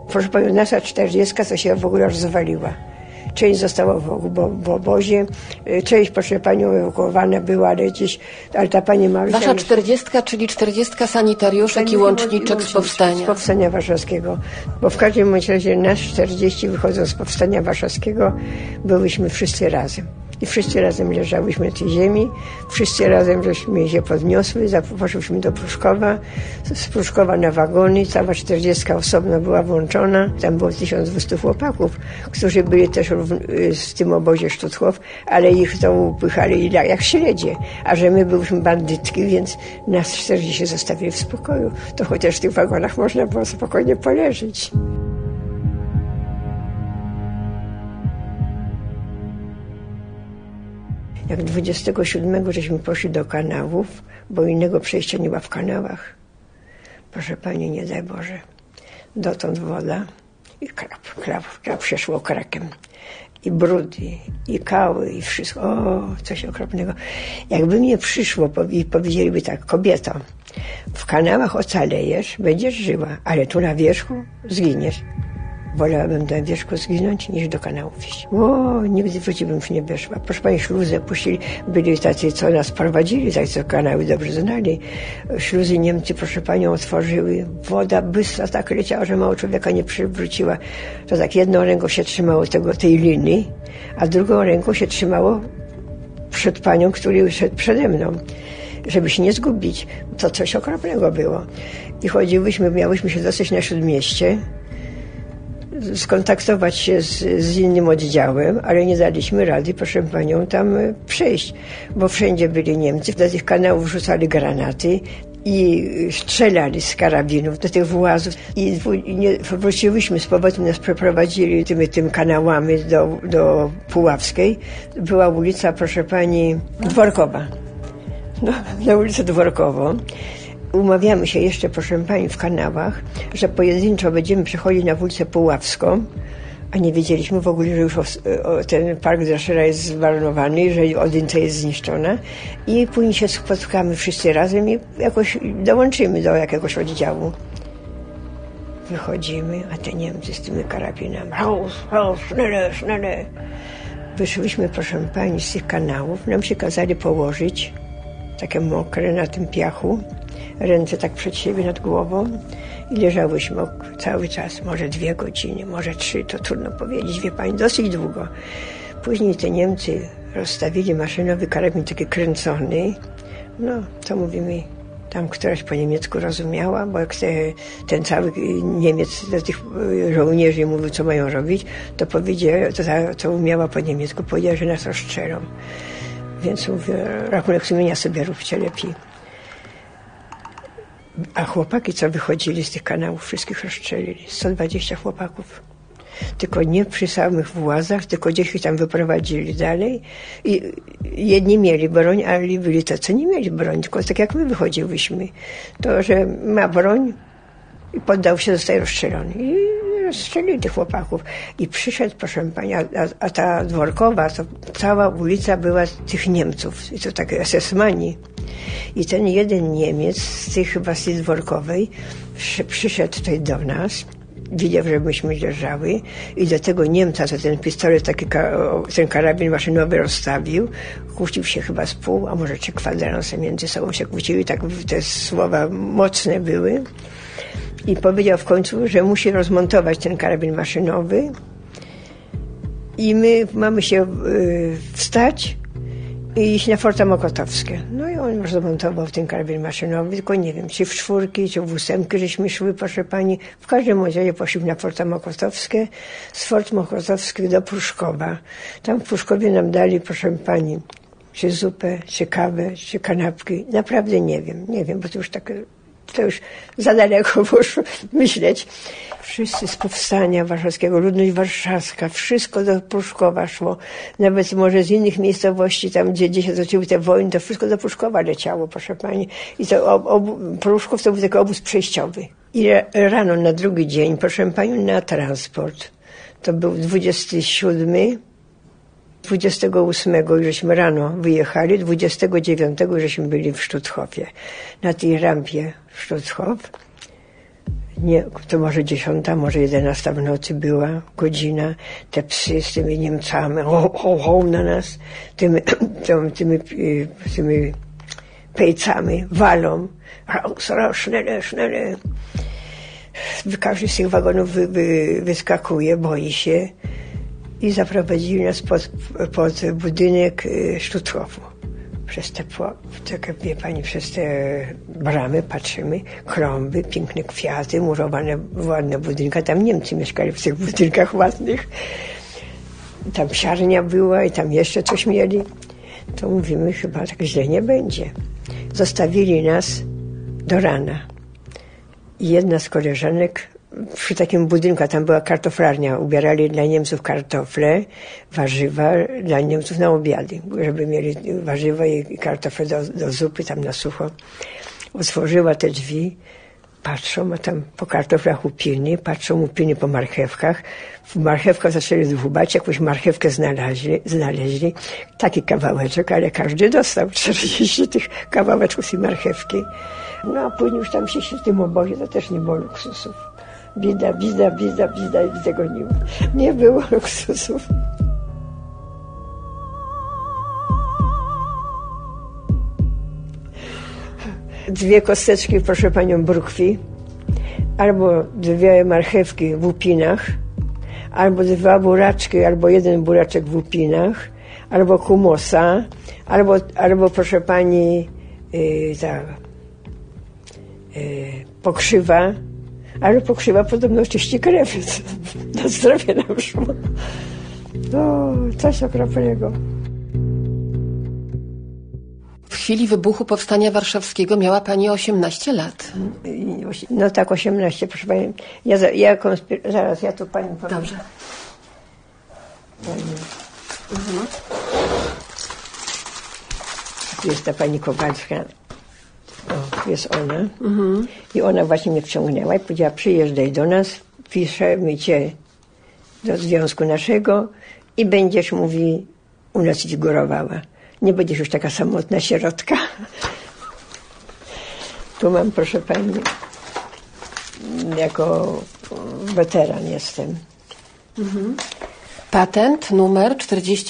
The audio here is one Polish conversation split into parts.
Proszę panią, nasza 40 to się w ogóle rozwaliła. Część została w obozie, część, proszę panią, ewakuowana była, ale ta pani Marysia... Wasza 40, czyli 40 sanitariuszek i łączniczek z powstania. Z powstania warszawskiego. Bo w każdym razie nas 40 wychodząc z powstania warszawskiego byłyśmy wszyscy razem. I wszyscy razem leżałyśmy na tej ziemi, wszyscy razem żeśmy się podniosły, poszłyśmy do Pruszkowa, z Pruszkowa na wagony, cała 40 osobno była włączona. Tam było 1200 chłopaków, którzy byli też w tym obozie Stutthof, ale ich to upychali jak śledzie. A że my byliśmy bandytki, więc nas 40 zostawili w spokoju. To chociaż w tych wagonach można było spokojnie poleżeć. Jak 27 żeśmy poszli do kanałów, bo innego przejścia nie ma w kanałach. Proszę pani, nie daj Boże. Dotąd woda i krab przeszło krakiem. I brudy, i kały, i wszystko. O, coś okropnego. Jakby mnie przyszło i powiedzieliby tak, kobieto, w kanałach ocalejesz, będziesz żyła, ale tu na wierzchu zginiesz. Wolałabym na wierzchu zginąć, niż do kanałów iść. O, nigdy w życiu bym nie weszła. Proszę pani, śluzę puścili. Byli tacy, co nas prowadzili, tak co kanały dobrze znali. Śluzy Niemcy, proszę panią, otworzyły. Woda bystra tak leciała, że mało człowieka nie przywróciła. To tak jedną ręką się trzymało tej linii, a drugą ręką się trzymało przed panią, który szedł przede mną. Żeby się nie zgubić. To coś okropnego było. I chodziłyśmy, miałyśmy się dostać na Śródmieście, skontaktować się z innym oddziałem, ale nie daliśmy rady, proszę panią, tam przejść, bo wszędzie byli Niemcy. Do tych kanałów rzucali granaty i strzelali z karabinów do tych włazów. I wróciłyśmy z powrotem, nas przeprowadzili tymi kanałami do Puławskiej. Była ulica, proszę pani, Dworkowa. No, na ulicę Dworkową. Umawiamy się jeszcze, proszę pani, w kanałach, że pojedynczo będziemy przechodzić na ulicę Puławską, a nie wiedzieliśmy w ogóle, że już ten park Draszera jest zmarnowany, że Odynca jest zniszczona i później się spotkamy wszyscy razem i jakoś dołączymy do jakiegoś oddziału. Wychodzimy, a te Niemcy z tymi karabinami. Raus, schnelle. Wyszliśmy, proszę pani, z tych kanałów. Nam się kazali położyć, takie mokre na tym piachu. Ręce tak przed siebie nad głową i leżałyśmy cały czas, może 2 godziny, może 3, to trudno powiedzieć, wie pani, dosyć długo. Później te Niemcy rozstawili maszynowy karabin taki kręcony, no to mówimy, tam któraś po niemiecku rozumiała, bo jak ten cały Niemiec do tych żołnierzy mówił, co mają robić, to powiedział, to co umiała po niemiecku, powiedziała, że nas rozstrzelą. Więc mówię, rachunek sumienia sobie róbcie lepiej. A chłopaki, co wychodzili z tych kanałów, wszystkich rozstrzelili. 120 chłopaków. Tylko nie przy samych włazach, tylko gdzieś ich tam wyprowadzili dalej. I jedni mieli broń, ale byli to, co nie mieli broń. Tylko tak jak my wychodziłyśmy. To, że ma broń i poddał się, zostaje rozstrzelony. I rozstrzelili tych chłopaków. I przyszedł, proszę pani, a ta Dworkowa, to cała ulica była tych Niemców. I to takie SS-mani. I ten jeden Niemiec z tych chyba z tej Dworkowej przyszedł tutaj do nas, widział, że myśmy leżały i do tego Niemca, co ten pistolet, ten karabin maszynowy rozstawił, kłócił się chyba z pół, a może 3 kwadranse między sobą się kłócili, tak te słowa mocne były. I powiedział w końcu, że musi rozmontować ten karabin maszynowy i my mamy się wstać i iść na Forta Mokotowskie. No i on rozmontował ten karabin maszynowy, tylko nie wiem, czy w 4, czy w 8 żeśmy szły, proszę pani. W każdym razie poszliśmy na Forta Mokotowskie, z Fort Mokotowskich do Pruszkowa. Tam w Pruszkowie nam dali, proszę pani, czy zupę, czy kawę, czy kanapki. Naprawdę nie wiem, bo to już za daleko poszło myśleć. Wszyscy z powstania warszawskiego, ludność warszawska, wszystko do Pruszkowa szło. Nawet może z innych miejscowości, tam gdzie się zaczęły te wojny, to wszystko do Pruszkowa leciało, proszę pani. I to Pruszków to był taki obóz przejściowy. I rano na drugi dzień, proszę pani, na transport. To był 27, 28 żeśmy rano wyjechali, 29 żeśmy byli w Stutthofie. Na tej rampie w Stutthof Nie, to może 10, może 11 w nocy była godzina. Te psy z tymi Niemcami ho na nas, tymi pejcami walą. Schnelle. Każdy z tych wagonów wyskakuje, boi się i zaprowadzili nas pod budynek Sztuthofu. Przez wie pani, przez te bramy patrzymy, klomby, piękne kwiaty, murowane, ładne budynki. Tam Niemcy mieszkali w tych budynkach ładnych. Tam psiarnia była i tam jeszcze coś mieli. To mówimy, chyba tak źle nie będzie. Zostawili nas do rana. I jedna z koleżanek przy takim budynku, a tam była kartoflarnia, ubierali dla Niemców kartofle, warzywa dla Niemców na obiady, żeby mieli warzywa i kartofle do zupy tam na sucho. Otworzyła te drzwi, patrzą, a tam po kartoflach łupiny, patrzą łupiny po marchewkach. W marchewkach zaczęli dłubać, jakąś marchewkę znaleźli. Taki kawałeczek, ale każdy dostał 40 tych kawałeczków z tej marchewki. No a później już tam się w tym obozie, to też nie było luksusów. Bida i tego nie było luksusów. Dwie kosteczki, proszę panią, brukwi, albo dwie marchewki w łupinach, albo 2 buraczki, albo 1 buraczek w łupinach, albo kumosa, albo proszę pani pokrzywa, ale pokrzywa podobno czyści krew. Na zdrowie nam szło. No, coś okropnego. W chwili wybuchu Powstania Warszawskiego miała pani 18 lat. No tak, 18, proszę pani. Zaraz, ja tu pani powiem. Dobrze. Tu jest ta pani Kowalska. O, jest ona. I ona właśnie mnie wciągnęła i powiedziała, przyjeżdżaj do nas, piszemy cię do związku naszego i będziesz, mówi, u nas figurowała. Nie będziesz już taka samotna sierotka. Tu mam, proszę pani, jako weteran jestem. Patent numer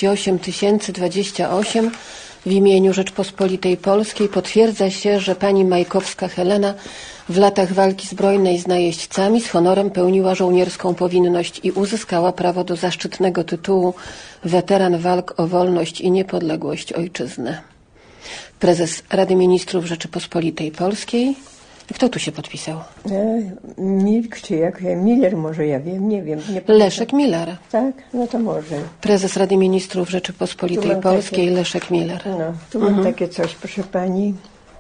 48028 w imieniu Rzeczpospolitej Polskiej potwierdza się, że pani Majkowska Helena w latach walki zbrojnej z najeźdźcami z honorem pełniła żołnierską powinność i uzyskała prawo do zaszczytnego tytułu Weteran walk o wolność i niepodległość ojczyzny. Prezes Rady Ministrów Rzeczypospolitej Polskiej. Kto tu się podpisał? Milk czy jak? Miller może, ja wiem, nie wiem. Nie Leszek Miller. Tak? No to może. Prezes Rady Ministrów Rzeczypospolitej Polskiej takie, Leszek Miller. No, tu mam takie coś, proszę pani.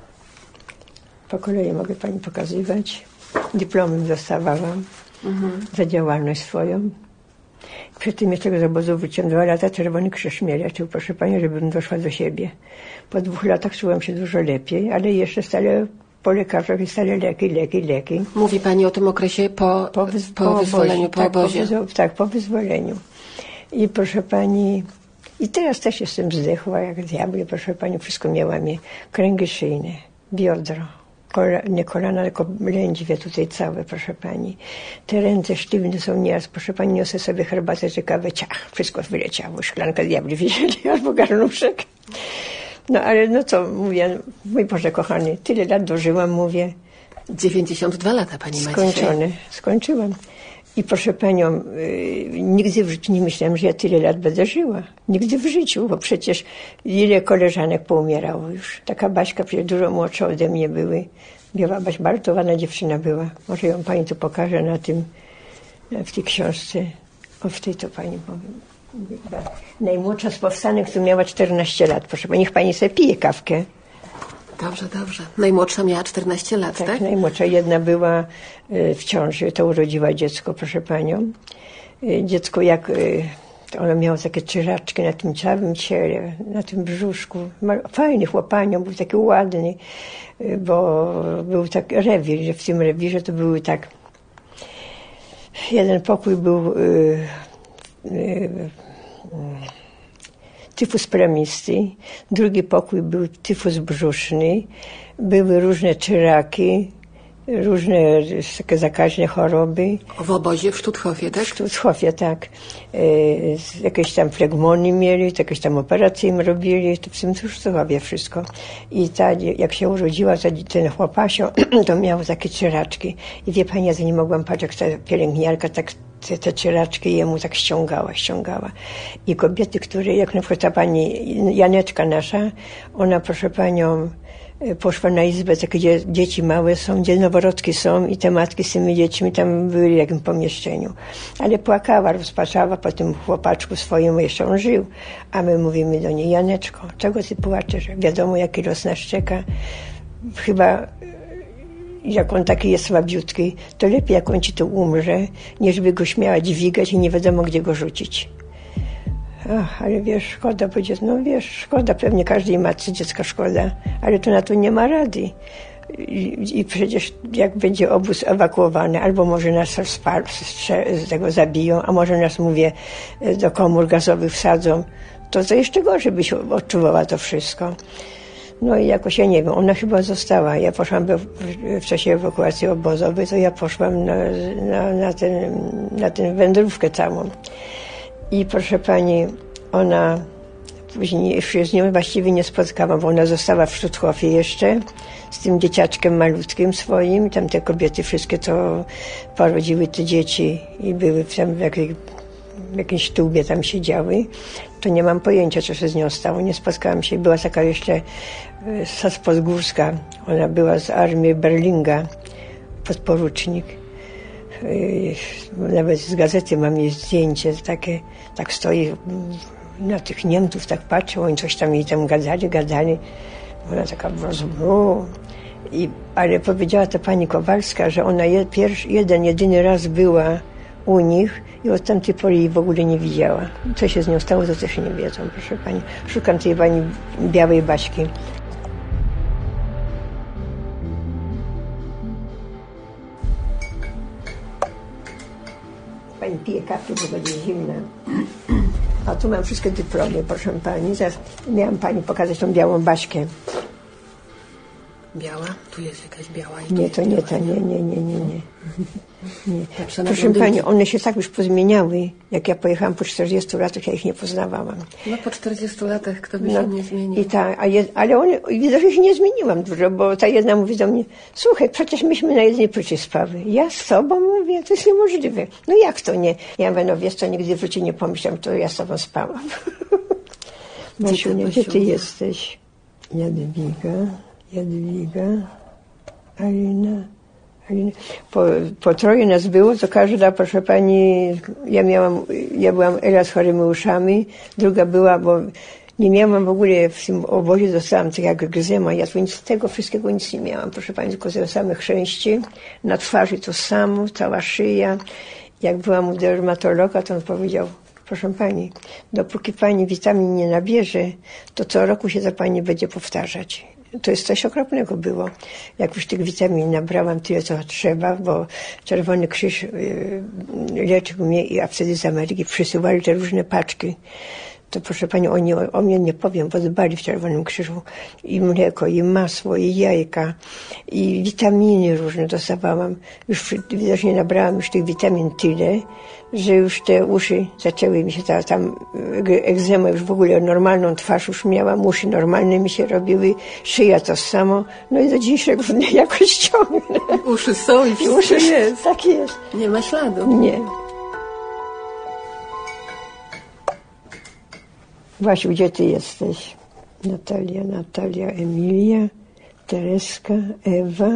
Po kolei mogę pani pokazywać. Dyplomem dostawałam za działalność swoją. Przed tym jeszcze z obozu wróciłam 2 lata, Czerwony Krzyż mnie leczył, proszę pani, żebym doszła do siebie. Po 2 latach czułam się dużo lepiej, ale jeszcze stale po lekarzach i stale leki. Mówi pani o tym okresie po wyzwoleniu, po obozie. Tak, po wyzwoleniu. I proszę pani, i teraz też jestem zdechła, jak diabły, proszę pani, wszystko miała mnie. Kręgi szyjne, biodro, nie kolana, tylko lędźwie tutaj całe, proszę pani. Te ręce sztywne są nieraz, proszę pani, niosę sobie herbatę czy kawę, ciach, wszystko wyleciało, szklanka diabli wzięli, albo garnuszek. No ale no co, mówię, mój Boże kochany, tyle lat dożyłam, mówię. 92 lata pani ma skończone, skończyłam. I proszę panią, nigdy w życiu nie myślałam, że ja tyle lat będę żyła. Nigdy w życiu, bo przecież ile koleżanek poumierało już. Taka Baśka przecież dużo młodsza ode mnie były. Biała Baś, bardzo ładna dziewczyna była. Może ją pani tu pokaże na tym, w tej książce. O, w tej to pani powiem. Najmłodsza z powstanych, tu miała 14 lat. Proszę pani, niech pani sobie pije kawkę. Dobrze. Najmłodsza miała 14 lat, tak? Najmłodsza. Jedna była w ciąży, to urodziła dziecko, proszę panią. Dziecko ono miało takie czyraczki na tym całym ciele, na tym brzuszku. Fajny chłopanio, był taki ładny, bo był tak rewir, że w tym rewirze to były tak... Jeden pokój był tyfus plamisty, drugi pokój był tyfus brzuszny, były różne czyraki różne takie zakaźne choroby. W obozie w Sztuthofie, tak? W Sztuthofie, tak. Jakieś tam flegmony mieli, jakieś tam operacje im robili, to w tym Sztuthofie wszystko. I jak się urodziła, ten chłopasio, to miał takie cieraczki. I wie pani, ja to nie mogłam patrzeć, jak ta pielęgniarka tak te cieraczki jemu tak ściągała. I kobiety, które, jak na przykład ta pani Janeczka nasza, ona, proszę panią, poszła na izbę, gdzie dzieci małe są, gdzie noworodki są i te matki z tymi dziećmi tam byli w jakimś pomieszczeniu. Ale płakała, rozpaczała po tym chłopaczku swoim, jeszcze on żył. A my mówimy do niej: Janeczko, czego ty płaczesz? Wiadomo, jaki los nas czeka. Chyba jak on taki jest słabiutki, to lepiej jak on ci tu umrze, niż by go śmiała dźwigać i nie wiadomo gdzie go rzucić. Ach, ale wiesz, szkoda będzie, no wiesz, szkoda, pewnie każdej matce dziecka szkoda, ale to na to nie ma rady. I przecież jak będzie obóz ewakuowany, albo może nas z tego zabiją, a może nas, mówię, do komór gazowych wsadzą, to jeszcze gorzej byś odczuwała to wszystko. No i jakoś, ja nie wiem, ona chyba została. Ja poszłam w czasie ewakuacji obozowej, to ja poszłam na tę wędrówkę całą. I proszę pani, ona później już się z nią właściwie nie spotkałam, bo ona została w Sztuthofie jeszcze z tym dzieciaczkiem malutkim swoim. Tam te kobiety wszystkie to porodziły te dzieci i były tam w jakiejś tubie tam siedziały. To nie mam pojęcia, co się z nią stało. Nie spotkałam się. Była taka jeszcze Podgórska. Ona była z armii Berlinga, podporucznik. Nawet z gazety mam jej zdjęcie takie, tak stoi na tych Niemców, tak patrzył, oni coś tam jej tam gadali. Ona taka ale powiedziała ta pani Kowalska, że ona jedyny raz była u nich i od tamtej pory jej w ogóle nie widziała. Co się z nią stało, to też nie wiedzą, proszę pani. Szukam tej pani białej Baśki. Pani pije kawę, bo będzie zimna. A tu mam wszystkie dyplomy, proszę pani. Zaraz miałam pani pokazać tą białą Baśkę. Biała? Tu jest jakaś biała. Nie, to nie ta, nie. Proszę pani, one się tak już pozmieniały. Jak ja pojechałam po 40 latach, ja ich nie poznawałam. No po 40 latach kto by się nie zmienił. Ale one, widzę, że ich nie zmieniłam dużo, bo ta jedna mówi do mnie: słuchaj, przecież myśmy na jednej płycie spały. Ja z tobą mówię, to jest niemożliwe. No jak to nie? Ja mówię, no wiesz co, nigdy w życiu nie pomyślałam, to ja z tobą spałam. Basiunia, gdzie ty jesteś? Jadwiga, Alina. Po troje nas było, to każda, proszę pani, ja byłam Ela z chorymi uszami, druga była, bo nie miałam w ogóle w tym obozie, dostałam tak jak egzema, ja tu z tego wszystkiego nic nie miałam, proszę pani, tylko ze samych chrzęści, na twarzy to samo, cała szyja. Jak byłam u dermatologa, to on powiedział: proszę pani, dopóki pani witamin nie nabierze, to co roku się to pani będzie powtarzać. To jest coś okropnego było. Jak już tych witamin nabrałam tyle, co trzeba, bo Czerwony Krzyż leczył mnie, a wtedy z Ameryki przysyłali te różne paczki. To proszę pani, oni o mnie nie powiem, bo dbali w Czerwonym Krzyżu. I mleko, i masło, i jajka, i witaminy różne dostawałam. Już widocznie nabrałam już tych witamin tyle, że już te uszy zaczęły mi się, tam egzema już w ogóle normalną twarz już miałam, uszy normalne mi się robiły, szyja to samo. No i do dzisiejszego dnia jakoś ciągnę. Uszy są i wszystko uszy jest. Tak jest. Nie ma śladu. Nie. Basiu, gdzie ty jesteś? Natalia, Emilia, Tereska, Ewa.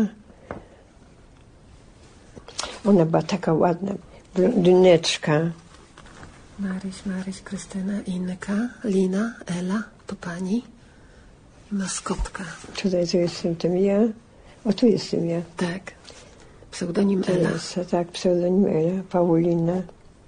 Ona była taka ładna, blondyneczka. Maryś, Krystyna, Inka, Lina, Ela, to pani. Maskotka. Tutaj to jestem ja. O, tu jestem ja. Tak. Pseudonim Ela. Tak, pseudonim Ela, Paulina.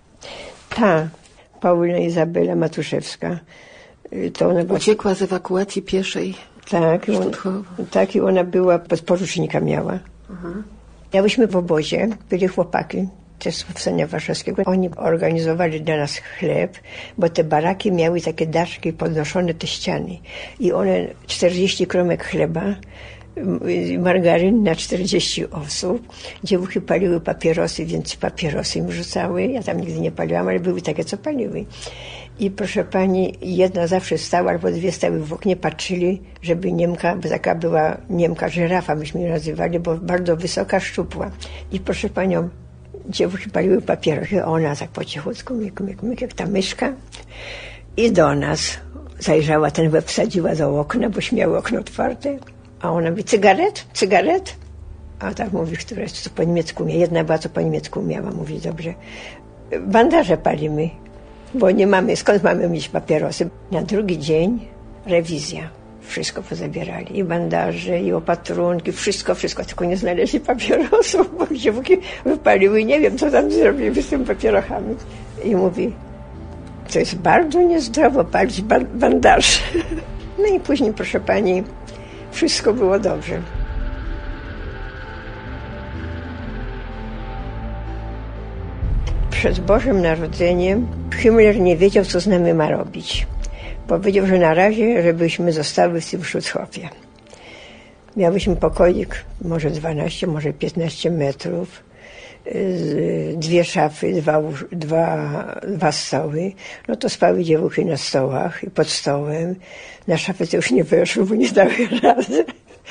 Paulina Izabela Matuszewska. To ona uciekła z ewakuacji pieszej. Tak, i ona była, podporucznika miała. Miałyśmy w obozie, byli chłopaki też z Powstania Warszawskiego. Oni organizowali dla nas chleb, bo te baraki miały takie daszki podnoszone, te ściany. I one 40 kromek chleba margaryn na 40 osób. Dziewuchy paliły papierosy, więc papierosy im rzucały. Ja tam nigdy nie paliłam, ale były takie, co paliły. I proszę pani, jedna zawsze stała, albo dwie stały w oknie, patrzyli, żeby Niemka, bo taka była Niemka, żyrafa myśmy ją nazywali, bo bardzo wysoka, szczupła. I proszę panią, dziewuchy paliły papierosy, a ona tak po cichutku, myk, jak ta myszka. I do nas zajrzała, ten łeb wsadziła do okna, bo śmiały okno otwarte. A ona mówi, cygaret? A tak mówi, któraś co po niemiecku miała. Jedna była, co po niemiecku miała, mówi, dobrze. Bandaże palimy, bo nie mamy, skąd mamy mieć papierosy? Na drugi dzień rewizja. Wszystko pozabierali. I bandaże, i opatrunki, wszystko, tylko nie znaleźli papierosów, bo dziewuki wypaliły i nie wiem, co tam zrobili z tymi papierochami. I mówi, to jest bardzo niezdrowo palić bandaże. No i później, proszę pani, wszystko było dobrze. Przed Bożym Narodzeniem Himmler nie wiedział, co z nami ma robić. Powiedział, że na razie, żebyśmy zostały w tym Schutzhofie. Miałyśmy pokoik, może 12, może 15 metrów, dwie szafy, dwa stoły. No to spały dziewuchy na stołach i pod stołem. Na szafę to już nie weszły, bo nie dały rady.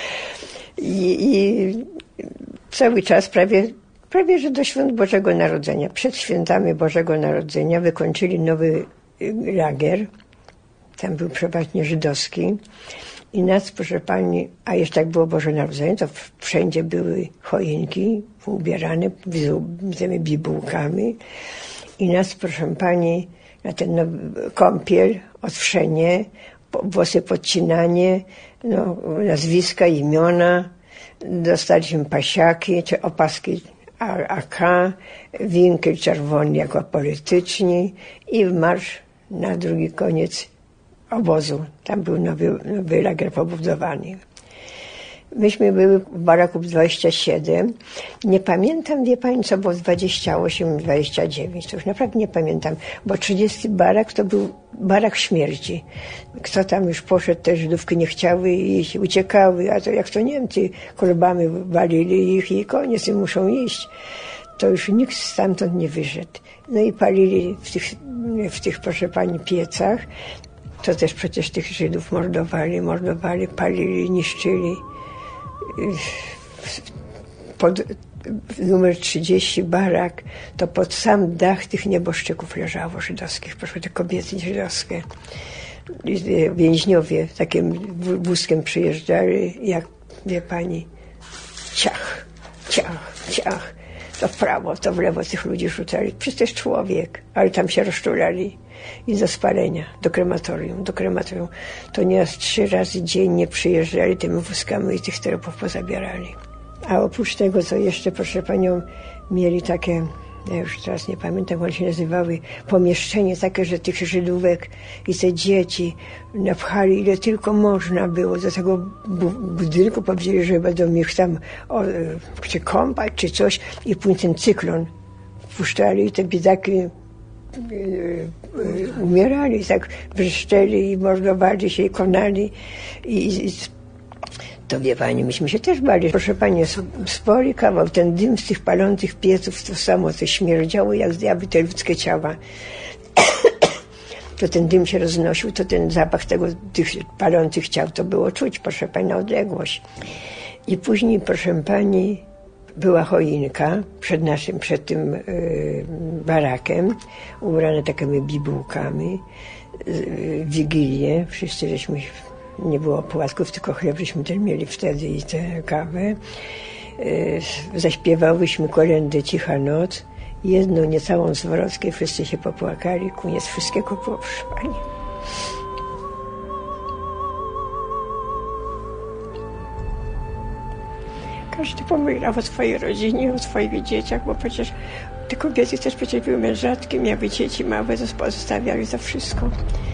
I cały czas prawie że do świąt Bożego Narodzenia. Przed świętami Bożego Narodzenia wykończyli nowy lager. Tam był przeważnie żydowski. I nas, proszę pani, a jeszcze jak było Boże Narodzenie, to wszędzie były choinki ubierane tymi bibułkami. I nas, proszę pani, na ten kąpiel, otwrzenie, włosy podcinanie, no, nazwiska, imiona. Dostaliśmy pasiaki, czy opaski AK, winkiel czerwony jako polityczni i marsz na drugi koniec obozu. Tam był nowy lager pobudowany. Myśmy były w baraku 27. Nie pamiętam, wie pani, co było 28, 29. To już naprawdę nie pamiętam, bo 30 barak to był barak śmierci. Kto tam już poszedł, te Żydówki nie chciały iść, uciekały, a to jak to Niemcy kolbami walili ich i koniec, i muszą iść. To już nikt stamtąd nie wyszedł. No i palili w tych, proszę pani, piecach. To też przecież tych Żydów mordowali, palili, niszczyli. Pod numer 30 barak, to pod sam dach tych nieboszczyków leżało żydowskich, proszę, te kobiety żydowskie. Więźniowie takim wózkiem przyjeżdżali, jak, wie pani, ciach. To w prawo, to w lewo tych ludzi rzucali. Przecież to jest człowiek, ale tam się rozczulali. I do spalenia, do krematorium. To nieraz 3 razy dziennie przyjeżdżali tymi wózkami i tych trupów pozabierali. A oprócz tego, co jeszcze, proszę panią, mieli takie, ja już teraz nie pamiętam, jak one się nazywały, pomieszczenie takie, że tych Żydówek i te dzieci napchali ile tylko można było do tego budynku. Powiedzieli, że będą ich tam czy kąpać, czy coś. I później ten cyklon wpuszczali i te biedaki umierali, tak wrzeszczeli i mordowali się i konali. I to wie pani, myśmy się też bali. Proszę pani, spory kawał, ten dym z tych palących pieców, to samo to śmierdziało jak zjawy te ludzkie ciała. To ten dym się roznosił, to ten zapach tych palących ciał, to było czuć, proszę pani, na odległość. I później, proszę pani, była choinka przed tym barakiem, ubrane takimi bibułkami, Wigilię, wszyscy żeśmy, nie było płatków, tylko chleb żeśmy też mieli wtedy i tę kawę. Zaśpiewałyśmy kolędy Cicha Noc, jedną niecałą zwrotkę, wszyscy się popłakali, koniec wszystkiego było, proszę pani. Każdy pomyślał o swojej rodzinie, o swoich dzieciach, bo przecież te kobiety też przecież były mężatki, miały dzieci małe, pozostawiali za wszystko.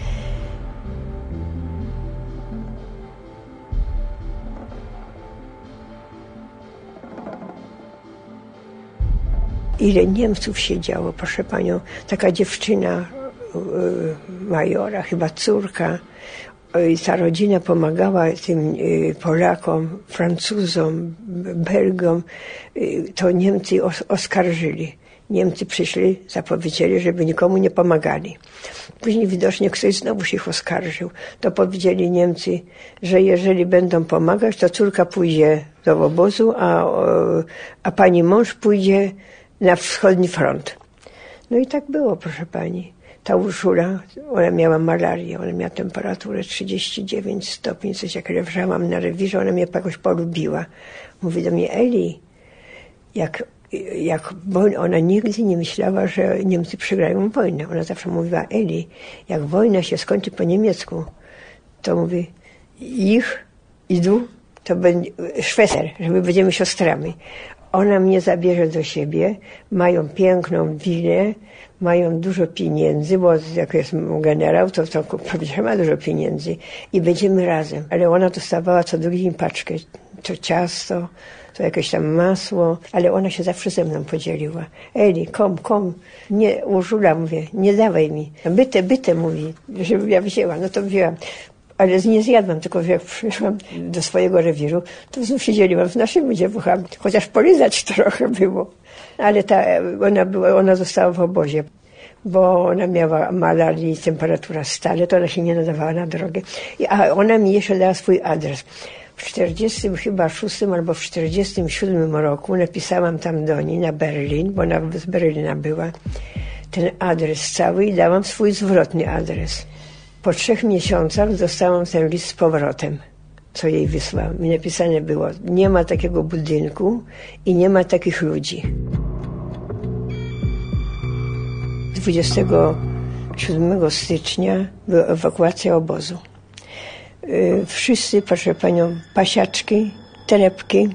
Ile Niemców siedziało, proszę panią, taka dziewczyna majora, chyba córka, I ta rodzina pomagała tym Polakom, Francuzom, Belgom. To Niemcy oskarżyli. Niemcy przyszli, zapowiedzieli, żeby nikomu nie pomagali. Później widocznie ktoś znowu ich oskarżył. To powiedzieli Niemcy, że jeżeli będą pomagać, to córka pójdzie do obozu, a pani mąż pójdzie na wschodni front. No i tak było, proszę pani. Ta Urszula, ona miała malarię, ona miała temperaturę 39 stopni, coś jak leżałam na rewirze, ona mnie jakoś polubiła. Mówi do mnie, Eli, ona nigdy nie myślała, że Niemcy przegrają wojnę. Ona zawsze mówiła, Eli, jak wojna się skończy po niemiecku, to mówi, idą, to będzie Schwester, że my będziemy siostrami. Ona mnie zabierze do siebie, mają piękną willę, mają dużo pieniędzy, bo jak jest generał, to pewnie ma dużo pieniędzy i będziemy razem. Ale ona dostawała co drugi dzień paczkę, to ciasto, to jakieś tam masło, ale ona się zawsze ze mną podzieliła. Eli, kom, nie, Urszula, mówię, nie dawaj mi. Byte mówi, żebym ja wzięła, no to wzięłam. Ale nie zjadłam, tylko jak przyszłam do swojego rewiru, to znów siedzieliłam z naszymi dziewuchami, chociaż polizać trochę było. Ale ona została w obozie, bo ona miała malarię i temperatura stale, to ona się nie nadawała na drogę. A ona mi jeszcze dała swój adres. W 46 albo w 47 roku napisałam tam do niej na Berlin, bo ona z Berlina była, ten adres cały i dałam swój zwrotny adres. Po 3 miesiącach dostałam ten list z powrotem, co jej wysłałam. I napisane było, nie ma takiego budynku i nie ma takich ludzi. 27 stycznia była ewakuacja obozu. Wszyscy, proszę panią, pasiaczki, torebki,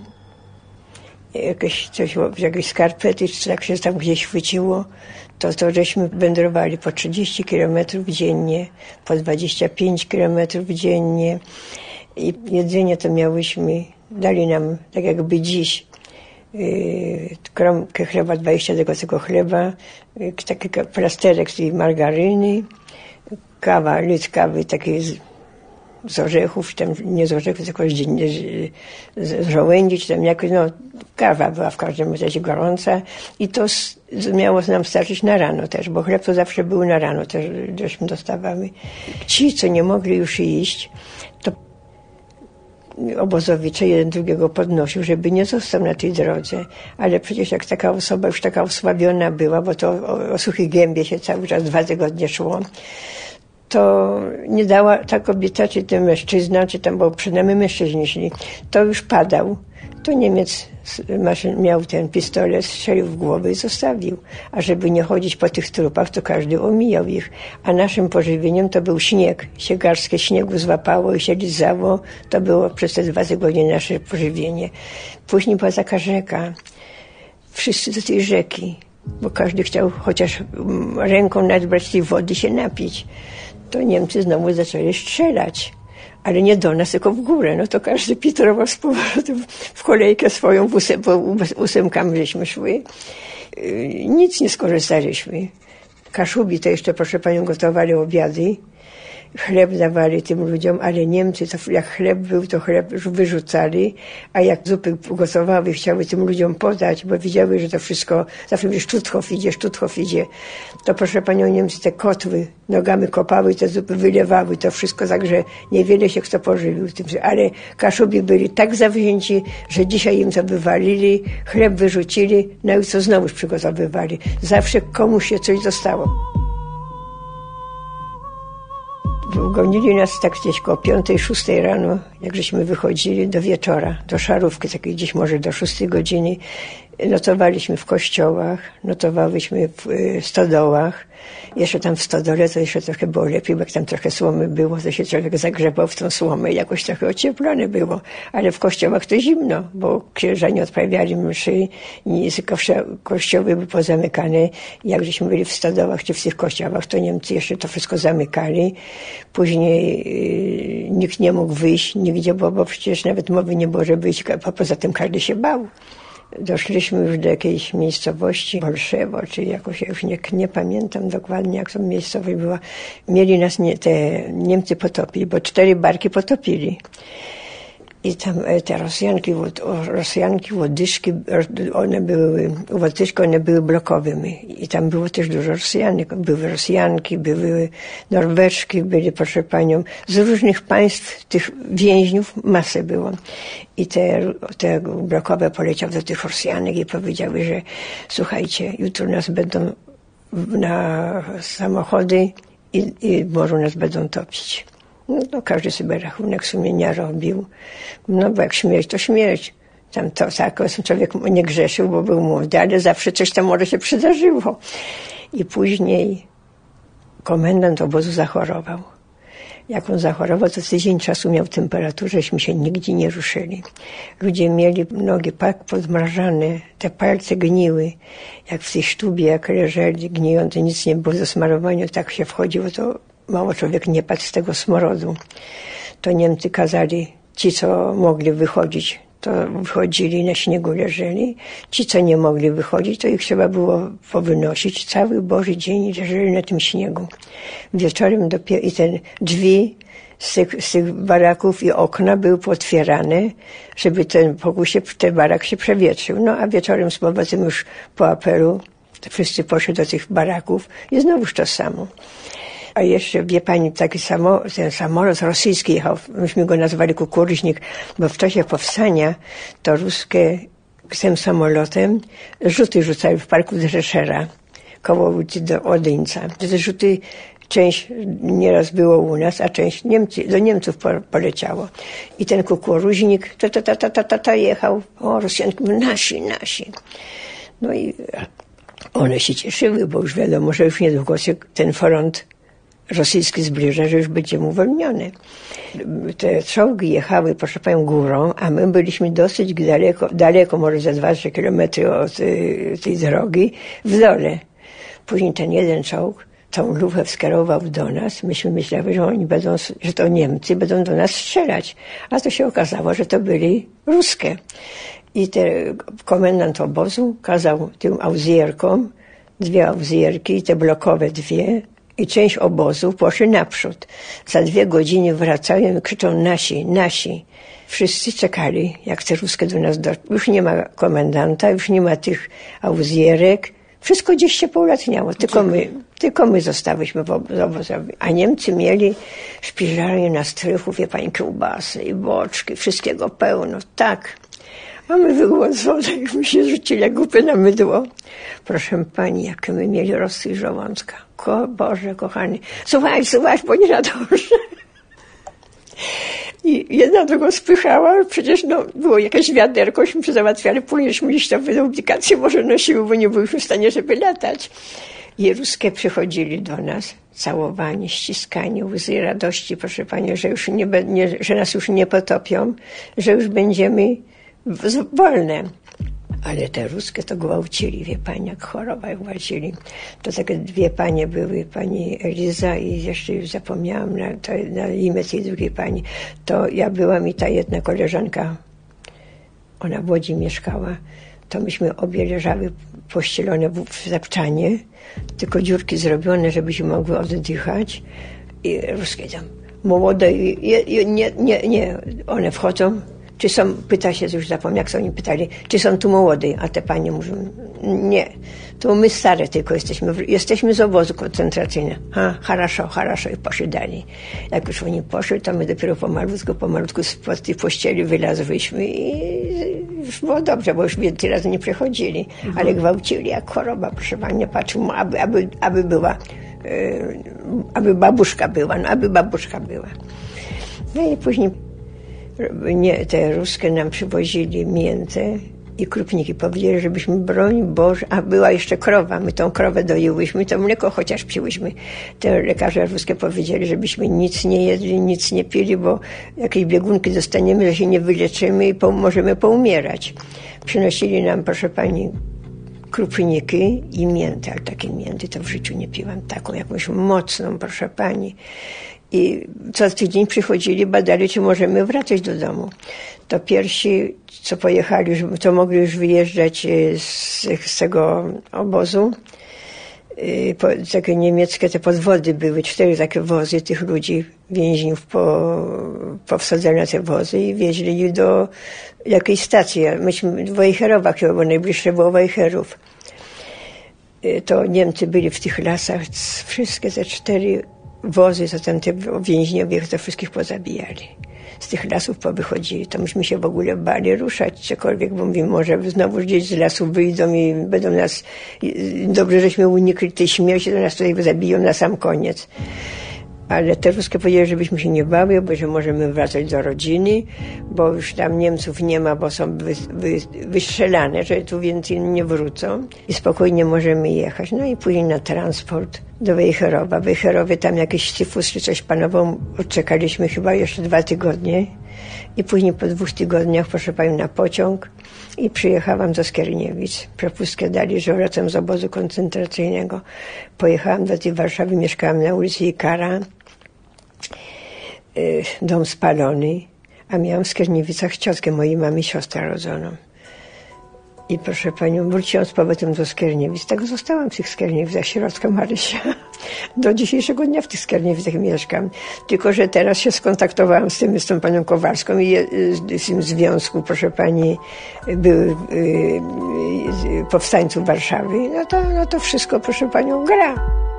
jakieś skarpety, czy tak się tam gdzieś chwyciło, to żeśmy wędrowali po 30 kilometrów dziennie, po 25 kilometrów dziennie i jedzenie to miałyśmy, dali nam tak jakby dziś kromkę chleba, 20 tego chleba, taki plasterek z tej margaryny, kawa, litr kawy takiej z orzechów, tam nie z orzechów, tylko z żołędzi, czy tam jakoś, no kawa była w każdym razie gorąca i to miało nam starczyć na rano też, bo chleb to zawsze był na rano też, żeśmy dostawały. Ci, co nie mogli już iść, to obozowicze jeden drugiego podnosił, żeby nie został na tej drodze, ale przecież jak taka osoba już taka osłabiona była, bo to o suchej gębie się cały czas 2 tygodnie szło, to nie dała ta kobieta, czy ten mężczyzna, czy tam, bo przynajmniej mężczyźni szli, to już padał. To Niemiec miał ten pistolet, strzelił w głowę i zostawił. A żeby nie chodzić po tych trupach, to każdy omijał ich. A naszym pożywieniem to był śnieg. Się garstkę śniegu złapało i się lizało. To było przez te 2 tygodnie nasze pożywienie. Później była taka rzeka. Wszyscy do tej rzeki, bo każdy chciał chociaż ręką nadbrać tej wody się napić. To Niemcy znowu zaczęli strzelać. Ale nie do nas, tylko w górę. No to każdy pitrował z powrotem w kolejkę swoją, ósemkami żeśmy szły. Nic nie skorzystaliśmy. Kaszubi to jeszcze, proszę panią, gotowali obiady. Chleb dawali tym ludziom, ale Niemcy, to jak chleb był, to chleb już wyrzucali, a jak zupy gotowały, chciały tym ludziom podać, bo widziały, że to wszystko, zawsze mówię, Stutthof idzie, to proszę panią, Niemcy te kotły nogami kopały, te zupy wylewały, to wszystko, także niewiele się kto pożywił tym, ale Kaszubi byli tak zawzięci, że dzisiaj im to wywalili, chleb wyrzucili, no i co znowuż przygotowywali. Zawsze komuś się coś dostało. Gonili nas tak gdzieś koło 5-6 rano, jak żeśmy wychodzili do wieczora, do Szarówki, takiej gdzieś może do 6 godziny. Notowaliśmy w kościołach, notowałyśmy w stodołach. Jeszcze tam w stodole to jeszcze trochę było lepiej, bo jak tam trochę słomy było, to się człowiek zagrzebał w tą słomę i jakoś trochę ocieplone było. Ale w kościołach to zimno, bo księża nie odprawiali mszy, kościoły były pozamykane. Jak żeśmy byli w stodołach czy w tych kościołach, to Niemcy jeszcze to wszystko zamykali. Później nikt nie mógł wyjść nigdzie, bo przecież nawet mowy nie było, żeby iść, a poza tym każdy się bał. Doszliśmy już do jakiejś miejscowości, Bolszewo, czy jakoś, ja już nie pamiętam dokładnie, jak to miejscowość była. Mieli nas te Niemcy potopić, bo 4 barki potopili. I tam te Rosjanki, Łodyżki, one były blokowymi. I tam było też dużo Rosjanek. Były Rosjanki, były Norweczki, byli, proszę panią, z różnych państw tych więźniów masę było. I te blokowe poleciał do tych Rosjanek i powiedziały, że słuchajcie, jutro nas będą na samochody i morzu nas będą topić. No każdy sobie rachunek sumienia robił. No bo jak śmierć, to śmierć. Tam to tak, człowiek nie grzeszył, bo był młody, ale zawsze coś tam może się przydarzyło. I później komendant obozu zachorował. Jak on zachorował, to tydzień czasu miał temperaturę, żeśmy się nigdzie nie ruszyli. Ludzie mieli nogi tak podmrażane, te palce gniły. Jak w tej sztubie, jak leżeli gnijące, nic nie było do smarowania, tak się wchodziło, to mało człowiek nie padł z tego smrodu. To Niemcy kazali, ci co mogli wychodzić, to wychodzili, na śniegu leżeli. Ci co nie mogli wychodzić, to ich trzeba było powynosić. Cały Boży dzień leżeli na tym śniegu. Wieczorem dopiero i te drzwi z tych baraków i okna były potwierane, żeby ten barak się przewietrzył. No a wieczorem z powrotem już po apelu wszyscy poszli do tych baraków i znowuż to samo. A jeszcze, wie pani, ten samolot rosyjski jechał, myśmy go nazwali kukuryźnik, bo w czasie powstania to ruskie z tym samolotem rzuty rzucały w parku Drzeszera, koło do Odyńca. Te rzuty, część nieraz było u nas, a część do Niemców poleciało. I ten kukuryźnik jechał, o Rosjanki, nasi. No i one się cieszyły, bo już wiadomo, że już niedługo się ten front rosyjski zbliża, że już będziemy uwolnione. Te czołgi jechały, proszę panią, górą, a my byliśmy dosyć daleko, może za 20 kilometry od tej drogi, w dole. Później ten jeden czołg tą lufę skierował do nas. Myśmy myślały, że to Niemcy będą do nas strzelać. A to się okazało, że to byli ruskie. I komendant obozu kazał tym auzjerkom, 2 auzjerki, te blokowe 2, i część obozu poszli naprzód. Za 2 godziny wracają i krzyczą nasi. Wszyscy czekali, jak te ruskie do nas doszły. Już nie ma komendanta, już nie ma tych auzjerek. Wszystko gdzieś się poulatniało. Tylko my zostałyśmy w obozowi. A Niemcy mieli szpiżarnię na strychu, wie pani, kiełbasy i boczki, wszystkiego pełno. Tak. A my wygłodzone, już mi się rzucili jak głupie na mydło. Proszę pani, jakie my mieli rozstój żołądka. Boże, kochany. Słuchaj, bo nie nadążę. I jedna drugą spychała, przecież było jakieś wiaderkośmy załatwiali, późniejśmy gdzieś tam aplikację może nosiły, bo nie byliśmy w stanie, żeby latać. I ruskie przychodzili do nas, całowani, ściskani, łzy radości, proszę pani, że już że nas już nie potopią, że już będziemy wolne. Ale te ruskie to gwałcili, wie pani, jak choroba gwałcili. To takie 2 panie były, pani Eliza i jeszcze już zapomniałam na imię tej drugiej pani. To ja byłam i ta jedna koleżanka, ona w Łodzi mieszkała, to myśmy obie leżały pościelone w zapczanie, tylko dziurki zrobione, żebyśmy mogły oddychać. I ruskie tam, młode, nie, one wchodzą. Czy są, pyta się, już zapomniałem, jak są oni pytali, czy są tu młode, a te panie mówią, nie, to my stare tylko jesteśmy z obozu koncentracyjnego. Хорошо, i poszli dalej. Jak już oni poszli, to my dopiero pomalutku spod tej pościeli wylazłyśmy i już było dobrze, bo już więcej razy nie przechodzili, ale gwałcili jak choroba, proszę pani, nie patrzył, aby babuszka była. No i później te ruskie nam przywozili miętę i krupniki. Powiedzieli, żebyśmy, broń Boże, a była jeszcze krowa, my tą krowę doiłyśmy, to mleko chociaż piłyśmy. Te lekarze ruskie powiedzieli, żebyśmy nic nie jedli, nic nie pili, bo jakieś biegunki dostaniemy, że się nie wyleczymy i możemy poumierać. Przynosili nam, proszę pani, krupniki i miętę, ale takiej mięty to w życiu nie piłam, taką jakąś mocną, proszę pani. I co tydzień przychodzili, badali, czy możemy wracać do domu. To pierwsi, co pojechali, to mogli już wyjeżdżać z tego obozu. Takie niemieckie te podwody były, 4 takie wozy tych ludzi, więźniów powsadzali na te wozy i wieźli do jakiejś stacji. Myśmy w Wejherowach chyba, bo najbliższe było Wejherów. To Niemcy byli w tych lasach, wszystkie te 4 wozy, co tam te więźniowie, to wszystkich pozabijali. Z tych lasów powychodzili, to myśmy się w ogóle bali ruszać, cokolwiek, bo mówimy, może znowu gdzieś z lasu wyjdą i będą nas, dobrze, żeśmy unikli tej śmierci, to nas tutaj zabiją na sam koniec. Ale te ruskie powiedzieli, żebyśmy się nie bały, bo że możemy wracać do rodziny, bo już tam Niemców nie ma, bo są wystrzelane, że tu więcej nie wrócą i spokojnie możemy jechać. No i później na transport do Wejherowa. W Wejherowie tam jakiś tyfus czy coś panował, odczekaliśmy chyba jeszcze 2 tygodnie i później po 2 tygodniach poszedłem na pociąg i przyjechałam do Skierniewic. Przepustkę dali, że wracam z obozu koncentracyjnego. Pojechałam do tej Warszawy, mieszkałam na ulicy Ikara. Dom spalony, a miałam w Skierniewicach ciotkę mojej mamy, siostrę rodzoną. I proszę panią, wróciłam z powrotem do Skierniewic. Tak zostałam w tych Skierniewicach, sierotka Marysia. Do dzisiejszego dnia w tych Skierniewicach mieszkam. Tylko że teraz się skontaktowałam z tą panią Kowalską i w tym związku, proszę pani, były powstańców Warszawy. No to wszystko, proszę panią, gra.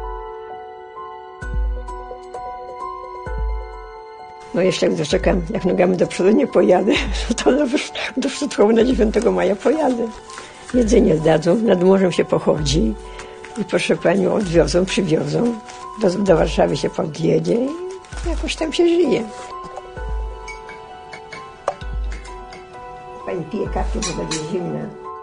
No jeszcze jak doczekam, jak nogami do przodu nie pojadę, to do Wrocławia na 9 maja pojadę. Jedzenie dadzą, nad morzem się pochodzi i proszę panią odwiozą, przywiozą. Do Warszawy się podjedzie i jakoś tam się żyje. Pani pije kawę, bo będzie zimna.